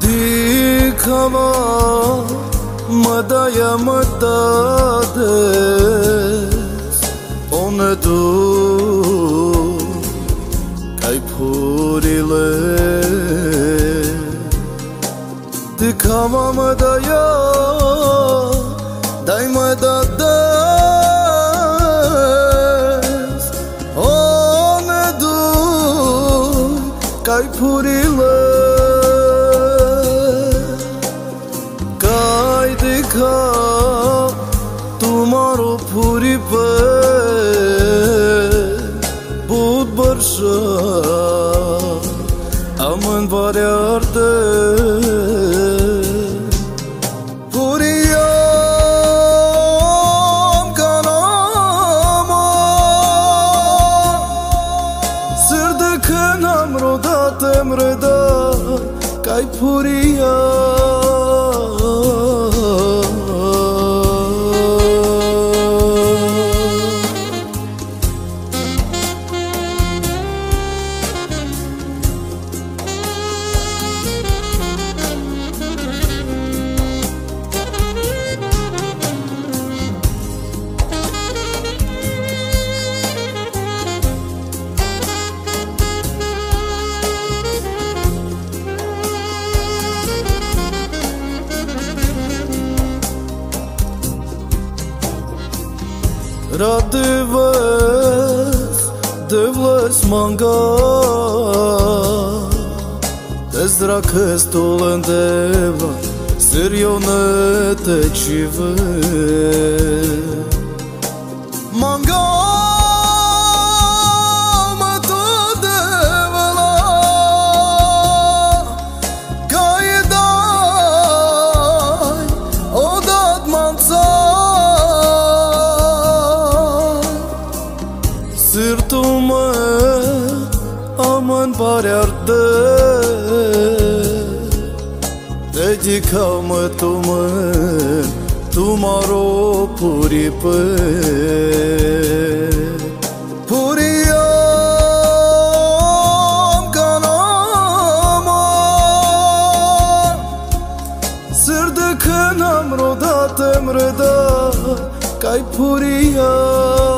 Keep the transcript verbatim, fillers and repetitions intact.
Dikava madaya madades One tu kai purile Dikava madaya dai madades One tu kai purile तुम्हारो पूरी पे बहुत वर्षा अमन बार्यार्ते पूरी आम का नाम सिर देखे नाम रोदा तेमरेदा काई पूरी Radivas, devlas manga Tezrakes tolen deva Sirione te chive Manga mato devla Kaidai odat mansa Sırtıma aman baryardı Dedikam tumen Tumaro puri pe Puriyam kanama Sırdıkınam roda temreda Kay puriyam